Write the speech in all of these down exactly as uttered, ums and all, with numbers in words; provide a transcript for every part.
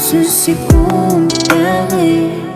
Anlamsız sekundları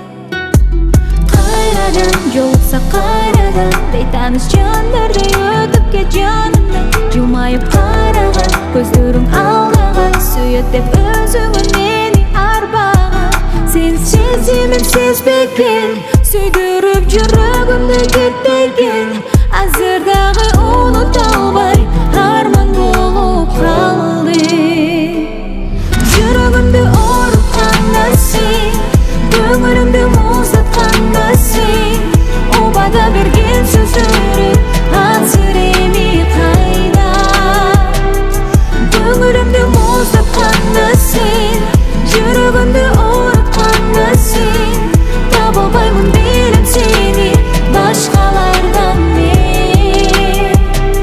Qayradan yolsa qayradan Beytanış canlarda ötüp ke canımdan Jılmayıp qaragan Gözlerim aldagan Suyat dep özüngün meni arbağan Sen sezimin sezbegen Süydürüp жүрөгümdü ketpegen Azırdağı unutalbay Harman bolup kaldı Жүрөгümdü orutqanda sen Көңілімді мұздатқанда сен Обада берген сөздері Аңсыреми қайда Көңілімді мұздатқанда сен Жүрегімді орытқанда сен Табылбаймын білем сені Башқалардан мен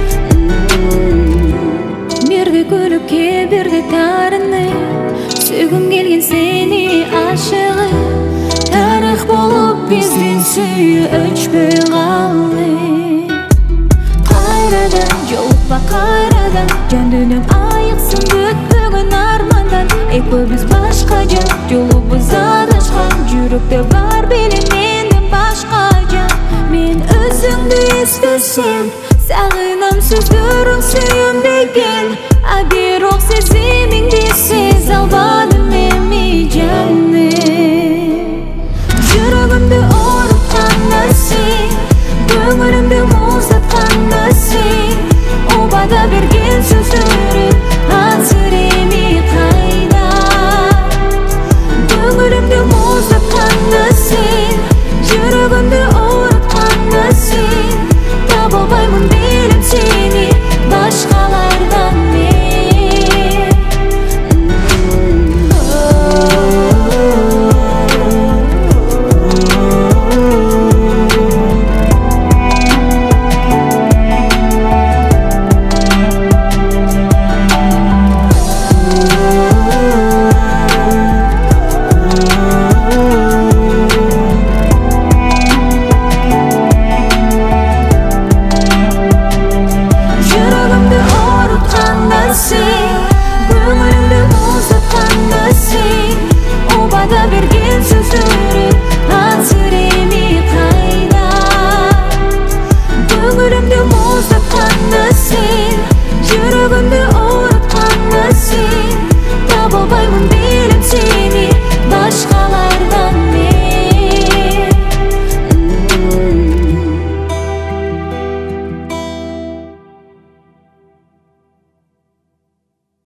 Берді күлікке берді тарыны Сүйгім келген сені ашығы Тарих болып бізден сүйі өчпей қалды Қайрадан, жолықпа қайрадан Жан дүнім айықсын бүкпігін армандан Екеуміз башқа жан, жолыбыз адашқан Жүректе бар білемендім башқа жан Мен өзіңді естісем Сағынам сөздерің сүйім деген А бирок сезіміңді сез албадым эми жаным Жүрөгümdü орутқанда сен Көңілімді мұздатқанда сен Обада берген сөздері Аңсыреми қайда Көңілімді мұздатқанда сен Жүрегімді орутқанда сен Табылбаймын білем сені Башқалардан мен See